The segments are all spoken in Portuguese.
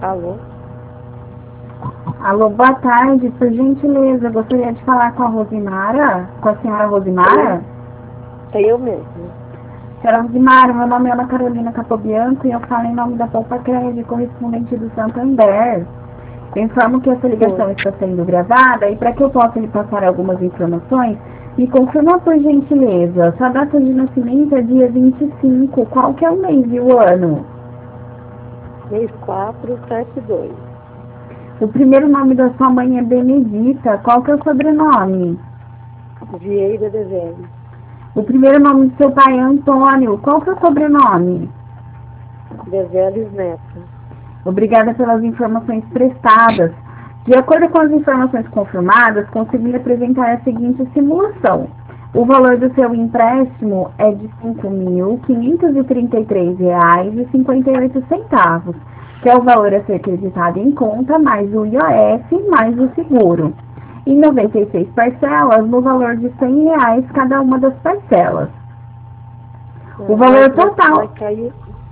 Alô? Alô, boa tarde. Por gentileza, eu gostaria de falar com a Rosimara, com a senhora Rosimara. É eu mesmo. Senhora Rosimara, meu nome é Ana Carolina Capobianco e eu falo em nome da Poupa Crédito, correspondente do Santander. Eu informo que essa ligação está sendo gravada e para que eu possa lhe passar algumas informações, me confirma por gentileza, sua data de nascimento é dia 25, qual que é o mês e o ano? Mês 472. O primeiro nome da sua mãe é Benedita, qual que é o sobrenome? Vieira de Velho. O primeiro nome do seu pai é Antônio, qual que é o sobrenome? De Velhos Neto. Obrigada pelas informações prestadas. De acordo com as informações confirmadas, consegui apresentar a seguinte simulação. O valor do seu empréstimo é de R$ 5.533,58, que é o valor a ser creditado em conta, mais o IOF, mais o seguro. Em 96 parcelas, no valor de R$ 100 cada uma das parcelas. O valor total... Vai cair...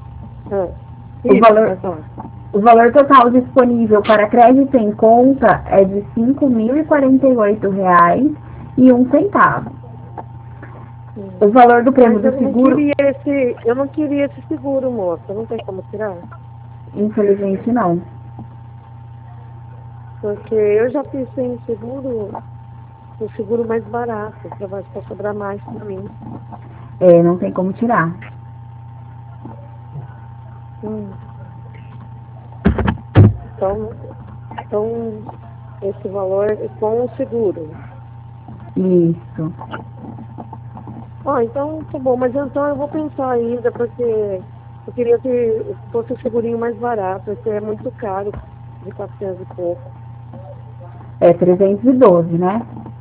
O valor total disponível para crédito em conta é de R$ 5.048,01. O valor do prêmio do seguro... Eu não queria esse seguro, moça. Não tem como tirar? Infelizmente, não. Porque eu já pensei em seguro, o seguro mais barato, para sobrar mais para mim. Não tem como tirar. Então, esse valor é com o seguro. Isso. Então tá bom, mas então eu vou pensar ainda, porque eu queria que fosse um segurinho mais barato, porque é muito caro, de 400 e pouco. É 312, né?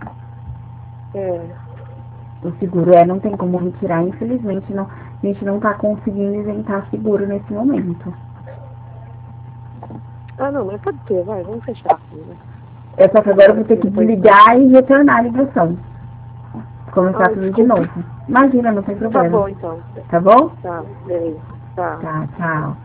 O seguro não tem como retirar, infelizmente, não, a gente não está conseguindo isentar seguro nesse momento. Não, mas pode ter, vamos fechar aqui, né? Só que agora eu vou ter que desligar e retornar a ligação. Começar tudo de novo. Imagina, não tem problema. Tá bom, então. Tá bom? Tá, beleza. Tá. Tá, tchau.